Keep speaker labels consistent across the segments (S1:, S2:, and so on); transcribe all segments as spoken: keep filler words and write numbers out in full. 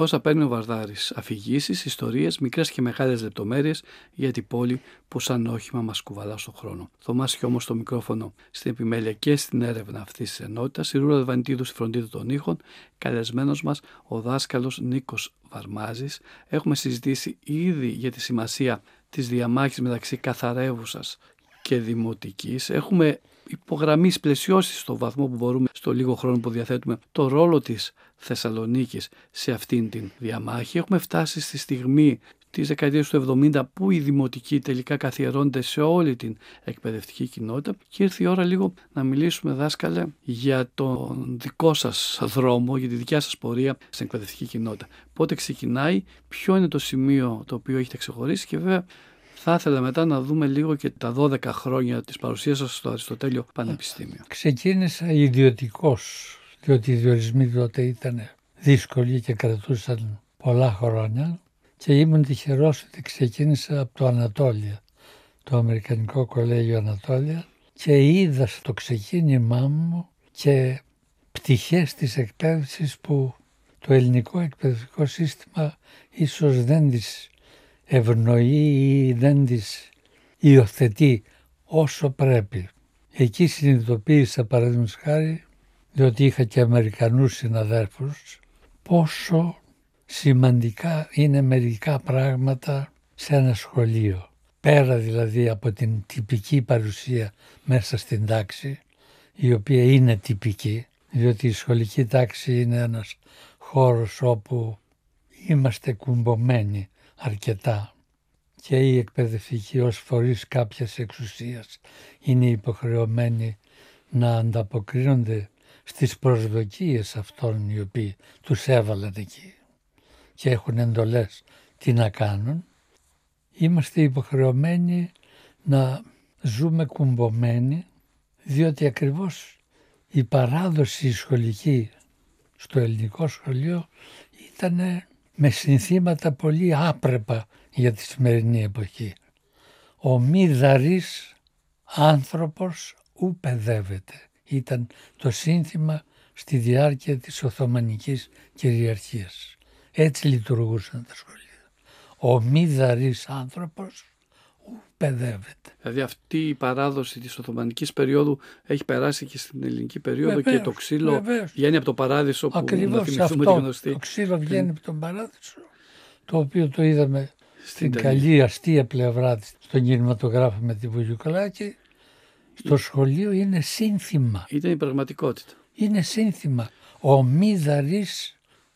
S1: Όσα παίρνει ο Βαρδάρης, αφηγήσεις, ιστορίες, μικρές και μεγάλες λεπτομέρειες για την πόλη που σαν όχημα μας κουβαλά στον χρόνο. Θωμάς όμως στο μικρόφωνο στην επιμέλεια και στην έρευνα αυτής της ενότητας, η Ρούλα Δεβανιτίδου στη φροντίδα των ήχων, καλεσμένος μας ο δάσκαλος Νίκος Βαρμάζης. Έχουμε συζητήσει ήδη για τη σημασία της διαμάχης μεταξύ καθαρεύουσας και δημοτικής. Έχουμε υπογραμμίσει, πλαισιώσει στο βαθμό που μπορούμε, στο λίγο χρόνο που διαθέτουμε, το ρόλο της Θεσσαλονίκης σε αυτήν την διαμάχη. Έχουμε φτάσει στη στιγμή της δεκαετίας του εβδομήντα που η δημοτική τελικά καθιερώνεται σε όλη την εκπαιδευτική κοινότητα και ήρθε η ώρα λίγο να μιλήσουμε, δάσκαλε, για τον δικό σας δρόμο, για τη δικιά σας πορεία στην εκπαιδευτική κοινότητα. Πότε ξεκινάει, ποιο είναι το σημείο το οποίο έχετε ξεχωρίσει και βέβαια θα ήθελα μετά να δούμε λίγο και τα δώδεκα χρόνια της παρουσίας σας στο Αριστοτέλειο Πανεπιστήμιο.
S2: Ξεκίνησα ιδιωτικός, διότι οι διορισμοί τότε ήταν δύσκολοι και κρατούσαν πολλά χρόνια και ήμουν τυχερός ότι ξεκίνησα από το Ανατόλια, το Αμερικανικό Κολέγιο Ανατόλια, και είδα στο ξεκίνημά μου και πτυχές της εκπαίδευσης που το ελληνικό εκπαιδευτικό σύστημα ίσως δεν τις ευνοεί ή δεν τις υιοθετεί όσο πρέπει. Εκεί συνειδητοποίησα, παραδείγματος χάρη, διότι είχα και Αμερικανούς συναδέλφους, πόσο σημαντικά είναι μερικά πράγματα σε ένα σχολείο. Πέρα δηλαδή από την τυπική παρουσία μέσα στην τάξη, η οποία είναι τυπική, διότι η σχολική τάξη είναι ένας χώρος όπου είμαστε κουμπωμένοι αρκετά και οι εκπαιδευτικοί ως φορείς κάποιας εξουσίας είναι υποχρεωμένοι να ανταποκρίνονται στις προσδοκίες αυτών οι οποίοι τους έβαλαν εκεί και έχουν εντολές τι να κάνουν. Είμαστε υποχρεωμένοι να ζούμε κουμπωμένοι, διότι ακριβώς η παράδοση σχολική στο ελληνικό σχολείο ήταν με συνθήματα πολύ άπρεπα για τη σημερινή εποχή. Ο μη δαρής άνθρωπος ου παιδεύεται. Ήταν το σύνθημα στη διάρκεια της Οθωμανικής κυριαρχίας. Έτσι λειτουργούσαν τα σχολεία. Ο μη δαρής άνθρωπος ου παιδεύεται.
S1: Δηλαδή αυτή η παράδοση της Οθωμανικής περίοδου έχει περάσει και στην ελληνική περίοδο. Βεβαίως, και το ξύλο βεβαίως. Βγαίνει από το παράδεισο που
S2: ακριβώς
S1: να θυμηθούμε
S2: αυτό,
S1: τη γνωστή.
S2: Το ξύλο βγαίνει από τον παράδεισο, το οποίο το είδαμε στην, στην καλή αστεία πλευρά της, στον κινηματογράφο με τη Βουγιουκλάκη. Στο σχολείο είναι σύνθημα.
S1: Ήταν η πραγματικότητα.
S2: Είναι σύνθημα. Ο μη δαρής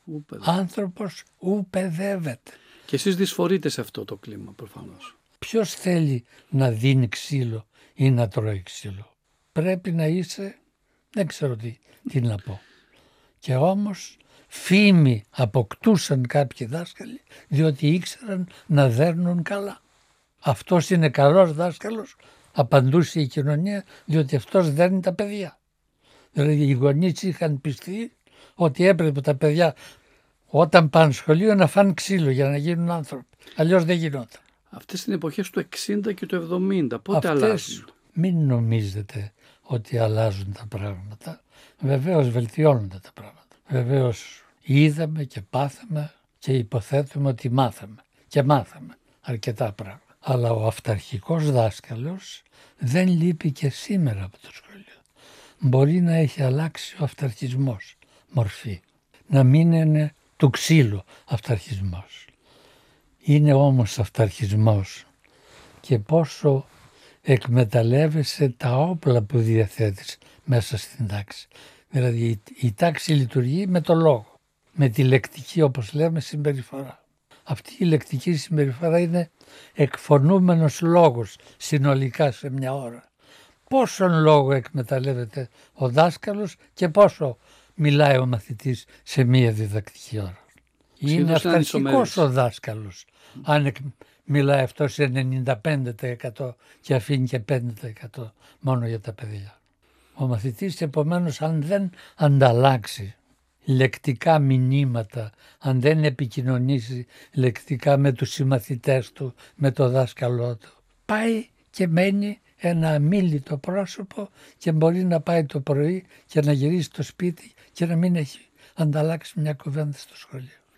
S2: άνθρωπος ου παιδεύεται.
S1: Και εσείς δυσφορείτε σε αυτό το κλίμα προφανώς.
S2: Ποιος θέλει να δίνει ξύλο ή να τρώει ξύλο? Πρέπει να είσαι, δεν ξέρω τι, τι να πω. Και όμως φήμη αποκτούσαν κάποιοι δάσκαλοι διότι ήξεραν να δέρνουν καλά. Αυτός είναι καλός δάσκαλος, απαντούσε η κοινωνία, διότι αυτός δέρνει τα παιδιά. Δηλαδή οι γονείς είχαν πιστεί ότι έπρεπε τα παιδιά όταν πάνε σχολείο να φάνε ξύλο για να γίνουν άνθρωποι. Αλλιώς δεν γινόταν.
S1: Αυτές είναι εποχές του εξήντα και του εβδομήντα. Πότε
S2: Αυτές,
S1: αλλάζουν?
S2: μην νομίζετε ότι αλλάζουν τα πράγματα. Βεβαίως βελτιώνονται τα πράγματα. Βεβαίως είδαμε και πάθαμε και υποθέτουμε ότι μάθαμε. Και μάθαμε αρκετά πράγματα. Αλλά ο αυταρχικός δάσκαλος δεν λείπει και σήμερα από το σχολείο. Μπορεί να έχει αλλάξει ο αυταρχισμός μορφή. Να μην είναι του ξύλου αυταρχισμός. Είναι όμως αυταρχισμός και πόσο εκμεταλλεύεσαι τα όπλα που διαθέτεις μέσα στην τάξη. Δηλαδή η, η τάξη λειτουργεί με το λόγο, με τη λεκτική όπως λέμε συμπεριφορά. Αυτή η λεκτική συμπεριφορά είναι εκφωνούμενος λόγος συνολικά σε μια ώρα. Πόσον λόγο εκμεταλλεύεται ο δάσκαλος και πόσο μιλάει ο μαθητής σε μία διδακτική ώρα. Είναι αυταρχικός ο δάσκαλος αν μιλάει αυτό σε ενενήντα πέντε τοις εκατό και αφήνει και πέντε τοις εκατό μόνο για τα παιδιά. Ο μαθητής επομένως αν δεν ανταλλάξει λεκτικά μηνύματα, αν δεν επικοινωνήσει λεκτικά με τους συμμαθητές του, με το δάσκαλό του, πάει και μένει ένα αμίλητο πρόσωπο και μπορεί να πάει το πρωί και να γυρίσει στο σπίτι και να μην έχει ανταλλάξει μια κουβέντα στο σχολείο.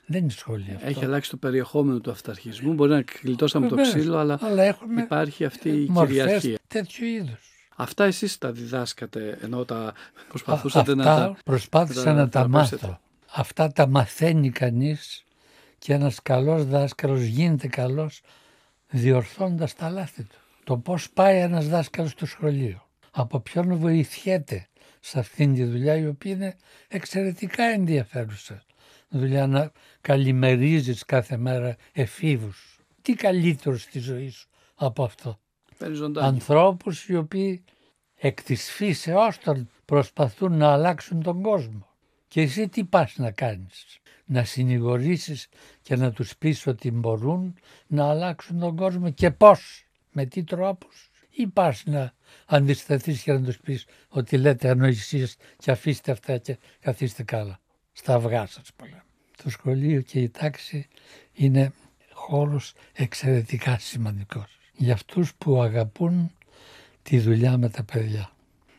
S2: Δεν είναι σχολείο αυτό.
S1: Έχει αλλάξει το περιεχόμενο του αυταρχισμού. Μπορεί να γλιτώσαμε το ξύλο, αλλά,
S2: αλλά έχουμε
S1: υπάρχει αυτή η
S2: μορφές
S1: κυριαρχία.
S2: Τέτοιου είδους.
S1: Αυτά εσείς τα διδάσκατε, ενώ τα προσπαθούσατε
S2: Α,
S1: να
S2: αυτά
S1: τα...
S2: προσπάθησα να τα μάθω. Αυτά τα μαθαίνει κανείς και ένας καλός δάσκαλος γίνεται καλός διορθώντας τα λάθη του. Το πώς πάει ένας δάσκαλος στο σχολείο, από ποιον βοηθιέται σε αυτήν τη δουλειά, η οποία είναι εξαιρετικά ενδιαφέρουσα. Δουλειά να καλημερίζεις κάθε μέρα εφήβους. Τι καλύτερο στη ζωή σου από αυτό. Ανθρώπους οι οποίοι εκ της φύσεώς των προσπαθούν να αλλάξουν τον κόσμο. Και εσύ τι πας να κάνεις? Να συνηγορήσεις και να τους πεις ότι μπορούν να αλλάξουν τον κόσμο και πώς, με τι τρόπους? Ή πας να αντισταθείς και να τους πεις ότι λέτε ανοησίες και αφήστε αυτά και καθίστε καλά. Στα αυγά σας πολλά. Το σχολείο και η τάξη είναι χώρος εξαιρετικά σημαντικός για αυτούς που αγαπούν τη δουλειά με τα παιδιά.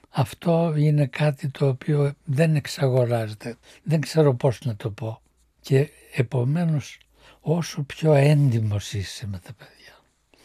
S2: Αυτό είναι κάτι το οποίο δεν εξαγοράζεται, δεν ξέρω πώς να το πω. Και επομένως όσο πιο έντιμος είσαι με τα παιδιά,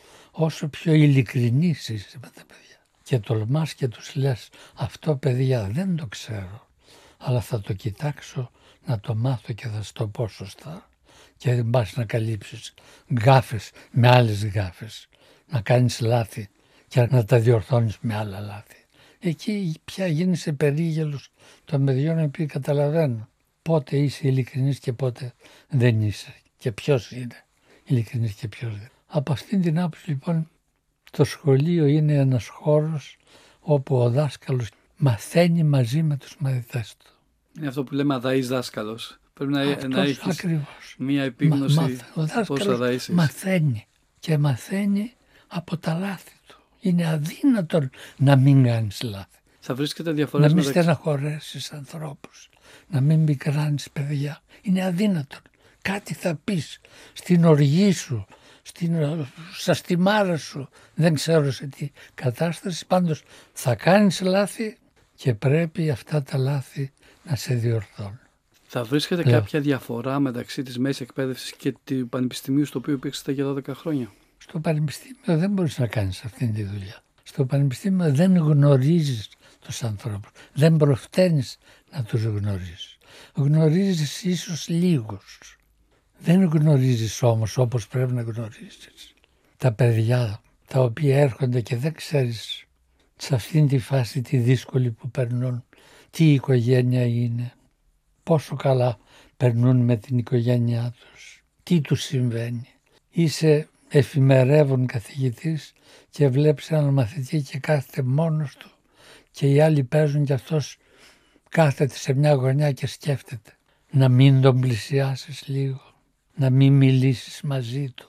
S2: όσο πιο ειλικρινής είσαι με τα παιδιά και τολμάς και τους λες αυτό παιδιά δεν το ξέρω, αλλά θα το κοιτάξω να το μάθω και θα στο πω σωστά και δεν πας να καλύψεις γκάφες με άλλες γκάφες, να κάνεις λάθη και να τα διορθώνεις με άλλα λάθη. Εκεί πια γίνεσαι περίγελος των παιδιών οι οποίοι καταλαβαίνουν πότε είσαι ειλικρινής και πότε δεν είσαι και ποιος είναι ειλικρινής και ποιος δεν. Από αυτήν την άποψη λοιπόν το σχολείο είναι ένας χώρος όπου ο δάσκαλος μαθαίνει μαζί με τους μαθητές του.
S1: Είναι αυτό που λέμε αδαής δάσκαλος. Πρέπει να,
S2: Αυτός
S1: να έχεις
S2: ακριβώς.
S1: μία επίγνωση
S2: Μα, ο
S1: πώς θα δαΐσεις.
S2: μαθαίνει και μαθαίνει από τα λάθη του. Είναι αδύνατον να μην κάνεις λάθη.
S1: Θα βρίσκεται διαφορές
S2: να μην
S1: μεταξύ...
S2: στεναχωρέσεις ανθρώπους, να μην πικράνεις παιδιά. Είναι αδύνατον. Κάτι θα πεις στην οργή σου, στην, στα στιμάρα σου, δεν ξέρω σε τι κατάσταση, πάντως θα κάνεις λάθη και πρέπει αυτά τα λάθη να σε διορθώνουν.
S1: Θα βρίσκεται
S2: Λέω.
S1: κάποια διαφορά μεταξύ της μέσης εκπαίδευσης και του πανεπιστημίου στο οποίο υπήρξατε για δώδεκα χρόνια?
S2: Στο πανεπιστήμιο δεν μπορείς να κάνεις αυτήν τη δουλειά. Στο πανεπιστήμιο δεν γνωρίζεις τους ανθρώπους, δεν προφταίνεις να τους γνωρίζεις. Γνωρίζεις ίσως λίγους. Δεν γνωρίζεις όμως όπως πρέπει να γνωρίζεις τα παιδιά τα οποία έρχονται και δεν ξέρεις σε αυτήν τη φάση τη δύσκολη που περνούν, τι οικογένεια είναι, πόσο καλά περνούν με την οικογένειά τους, τι τους συμβαίνει. Είσαι εφημερεύων καθηγητής και βλέπεις έναν μαθητή και κάθεται μόνος του και οι άλλοι παίζουν και αυτός κάθεται σε μια γωνιά και σκέφτεται. Να μην τον πλησιάσεις λίγο, να μην μιλήσεις μαζί του.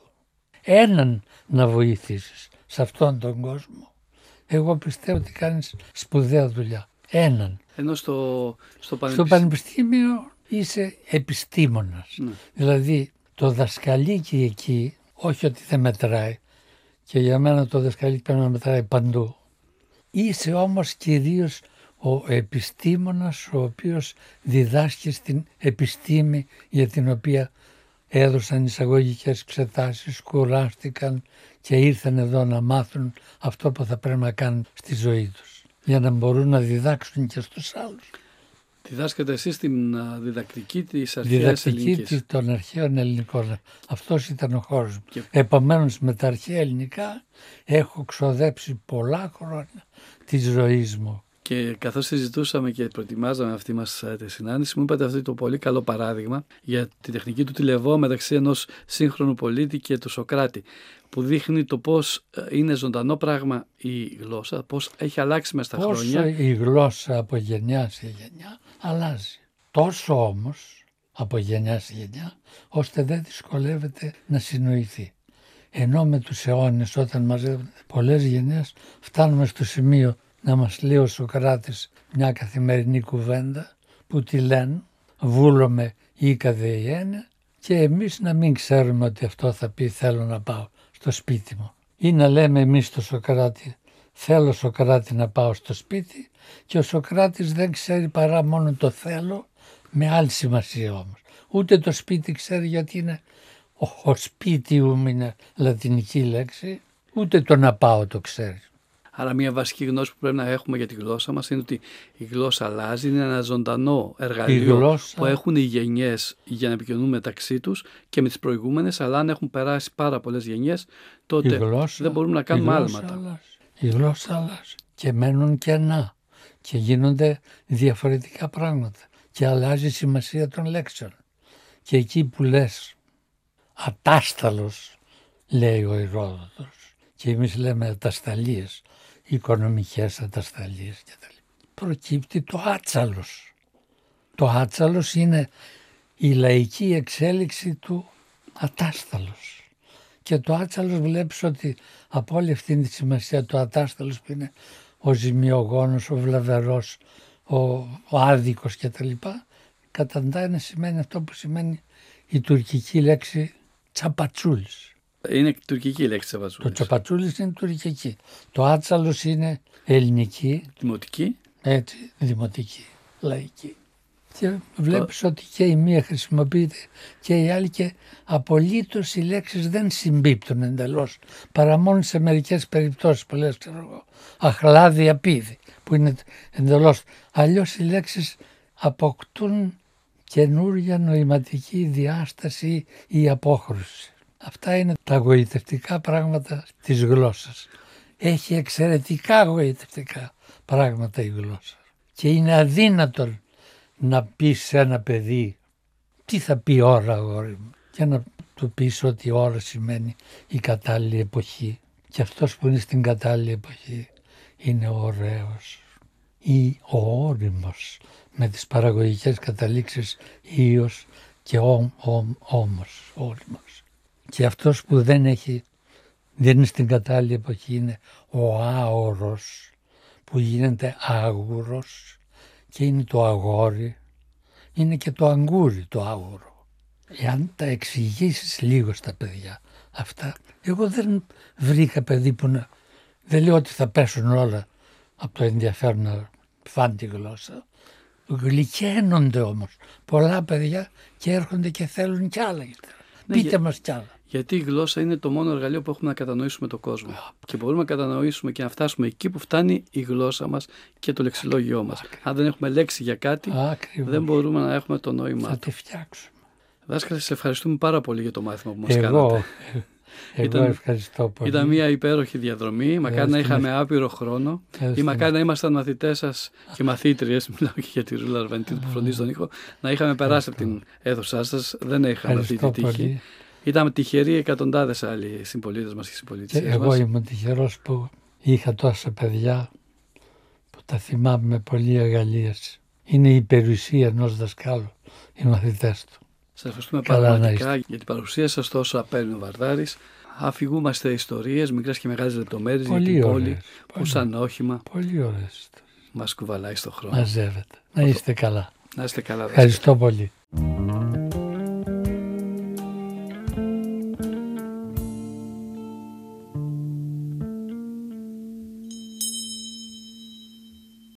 S2: Έναν να βοηθήσεις σε αυτόν τον κόσμο. Εγώ πιστεύω ότι κάνεις σπουδαία δουλειά. Έναν.
S1: Ενώ στο, στο, πανεπιστήμιο...
S2: στο πανεπιστήμιο είσαι επιστήμονας.
S1: Ναι.
S2: Δηλαδή το δασκαλίκι εκεί, όχι ότι δεν μετράει, και για μένα το δασκαλίκι πρέπει να μετράει παντού. Είσαι όμως κυρίως ο επιστήμονας ο οποίος διδάσκει στην επιστήμη για την οποία έδωσαν εισαγωγικές εξετάσεις, κουράστηκαν και ήρθαν εδώ να μάθουν αυτό που θα πρέπει να κάνουν στη ζωή τους για να μπορούν να διδάξουν και στους άλλους.
S1: Διδάσκετε εσείς την διδακτική της αρχαίας ελληνικής.
S2: Διδακτική των αρχαίων ελληνικών. Αυτός ήταν ο χώρος μου.
S1: Και...
S2: Επομένως με τα αρχαία ελληνικά έχω ξοδέψει πολλά χρόνια της ζωής μου.
S1: Και καθώς συζητούσαμε και προετοιμάζαμε αυτή μας τη συνάντηση, μου είπατε αυτό το πολύ καλό παράδειγμα για τη τεχνική του τηλεβό μεταξύ ενός σύγχρονου πολίτη και του Σωκράτη, που δείχνει το πώς είναι ζωντανό πράγμα η γλώσσα, πώς έχει αλλάξει μες στα
S2: Πόσο
S1: χρόνια.
S2: Πόσο η γλώσσα από γενιά σε γενιά αλλάζει. Τόσο όμως από γενιά σε γενιά, ώστε δεν δυσκολεύεται να συνοηθεί. Ενώ με τους αιώνες όταν μαζεύονται πολλές γενιές φτάνουμε στο σημείο να μας λέει ο Σωκράτης μια καθημερινή κουβέντα που τη λένε βούλομαι ή καδεϊένε και εμείς να μην ξέρουμε ότι αυτό θα πει θέλω να πάω στο σπίτι μου. Ή να λέμε εμείς στο Σωκράτη θέλω Σωκράτη να πάω στο σπίτι και ο Σωκράτης δεν ξέρει παρά μόνο το θέλω με άλλη σημασία όμως. Ούτε το σπίτι ξέρει γιατί είναι ο, ο σπίτιουμ είναι λατινική λέξη, ούτε το να πάω το ξέρει.
S1: Άρα μια βασική γνώση που πρέπει να έχουμε για τη γλώσσα μας είναι ότι η γλώσσα αλλάζει, είναι ένα ζωντανό εργαλείο
S2: γλώσσα...
S1: που έχουν οι γενιές για να επικοινωνούν μεταξύ τους και με τις προηγούμενες, αλλά αν έχουν περάσει πάρα πολλές γενιές, τότε γλώσσα, δεν μπορούμε να κάνουμε άλματα.
S2: Αλλάζει. Η γλώσσα αλλάζει και μένουν κενά και γίνονται διαφορετικά πράγματα και αλλάζει η σημασία των λέξεων. Και εκεί που λες ατάσταλος, λέει ο Ηρόδοτος, και εμείς λέμε ατασταλίες, οικονομικές ατασταλίες κτλ. Προκύπτει το άτσαλος. Το άτσαλος είναι η λαϊκή εξέλιξη του ατάσταλος. Και το άτσαλος βλέπεις ότι από όλη αυτή τη σημασία το ατάσταλος που είναι ο ζημιογόνος, ο βλαβερός, ο, ο άδικος κτλ. Καταντάει να σημαίνει αυτό που σημαίνει η τουρκική λέξη τσαπατσούλης.
S1: Είναι τουρκική λέξη τσαπατσούλης.
S2: Το τσαπατσούλης είναι τουρκική. Το άτσαλος είναι ελληνική.
S1: Δημοτική.
S2: Έτσι, δημοτική, λαϊκή. Και βλέπεις το... ότι και η μία χρησιμοποιείται και η άλλη και απολύτως οι λέξεις δεν συμπίπτουν εντελώς. Παρά μόνο σε μερικές περιπτώσεις που λες, ξέρω εγώ, αχλάδια πίδη, που είναι εντελώς. Αλλιώς οι λέξεις αποκτούν καινούργια νοηματική διάσταση ή απόχρωση. Αυτά είναι τα γοητευτικά πράγματα της γλώσσας. Έχει εξαιρετικά γοητευτικά πράγματα η γλώσσα. Και είναι αδύνατον να πεις σε ένα παιδί τι θα πει ώρα, αγόρι μου, και να του πεις ότι ώρα σημαίνει η κατάλληλη εποχή. Και αυτός που είναι στην κατάλληλη εποχή είναι ο ωραίος ή ο όριμος, με τις παραγωγικές καταλήξεις ίος και ό, ό, όμος, όριμος. Και αυτός που δεν έχει, δεν είναι στην κατάλληλη εποχή είναι ο άωρος, που γίνεται άγουρος και είναι το αγόρι, είναι και το αγκούρι το άγουρο. Εάν τα εξηγήσεις λίγο στα παιδιά αυτά, εγώ δεν βρήκα παιδί που να, δεν λέω ότι θα πέσουν όλα από το ενδιαφέρον να φάνε τη γλώσσα. Γλυκαίνονται όμως πολλά παιδιά και έρχονται και θέλουν κι άλλα. Ναι, πείτε για, μας κι άλλα.
S1: Γιατί η γλώσσα είναι το μόνο εργαλείο που έχουμε να κατανοήσουμε τον κόσμο. Yeah. Και μπορούμε να κατανοήσουμε και να φτάσουμε εκεί που φτάνει η γλώσσα μας και το λεξιλόγιό μας. Ακριβώς. Αν δεν έχουμε λέξη για κάτι, Ακριβώς. δεν μπορούμε να έχουμε το νόημα.
S2: Θα τη φτιάξουμε.
S1: Δάσκαλε, σε ευχαριστούμε πάρα πολύ για το μάθημα που μας
S2: Εγώ.
S1: κάνατε.
S2: Εγώ
S1: ήταν,
S2: ευχαριστώ πολύ.
S1: Ήταν μια υπέροχη διαδρομή. Μακάρι να είχαμε άπειρο χρόνο ή μακάρι να ήμασταν μαθητές σας και μαθήτριες. Μιλάω και για τη Ρούλα Αρβανιτίδου που φροντίζει τον ήχο. Να είχαμε περάσει από την αίθουσά σας. Δεν είχαμε αυτή τη τύχη. Ήταν τυχεροί εκατοντάδες άλλοι συμπολίτες μας και συμπολίτες μας.
S2: Εγώ ήμουν τυχερός που είχα τόσα παιδιά που τα θυμάμαι με πολλή αγαλίαση. Είναι η περιουσία ενός δασκάλου, οι μαθητές του.
S1: Σας ευχαριστούμε πραγματικά για την παρουσία σας τόσο απέρνει ο Βαρδάρης. Αφηγούμαστε ιστορίες, μικρές και μεγάλες λεπτομέρειες για την πόλη που σαν όχημα
S2: πολύ ωραίες
S1: μας κουβαλάει στον χρόνο.
S2: Μαζεύεται. Να είστε καλά.
S1: Να είστε καλά.
S2: Ευχαριστώ πολύ.